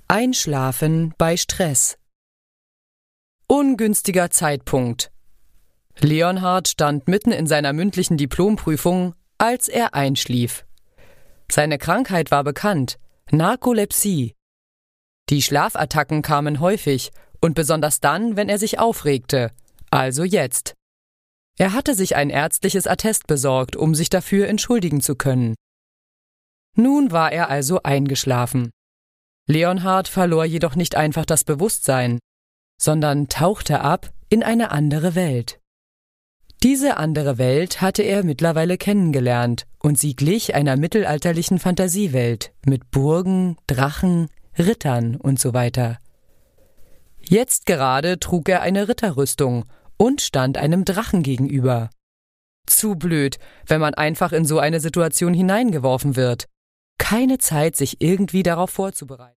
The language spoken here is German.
Einschlafen bei Stress. Ungünstiger Zeitpunkt. Leonhard stand mitten in seiner mündlichen Diplomprüfung, als er einschlief. Seine Krankheit war bekannt: Narkolepsie. Die Schlafattacken kamen häufig und besonders dann, wenn er sich aufregte, also jetzt. Er hatte sich ein ärztliches Attest besorgt, um sich dafür entschuldigen zu können. Nun war er also eingeschlafen. Leonhard verlor jedoch nicht einfach das Bewusstsein, sondern tauchte ab in eine andere Welt. Diese andere Welt hatte er mittlerweile kennengelernt und sie glich einer mittelalterlichen Fantasiewelt mit Burgen, Drachen, Rittern und so weiter. Jetzt gerade trug er eine Ritterrüstung und stand einem Drachen gegenüber. Zu blöd, wenn man einfach in so eine Situation hineingeworfen wird. Keine Zeit, sich irgendwie darauf vorzubereiten.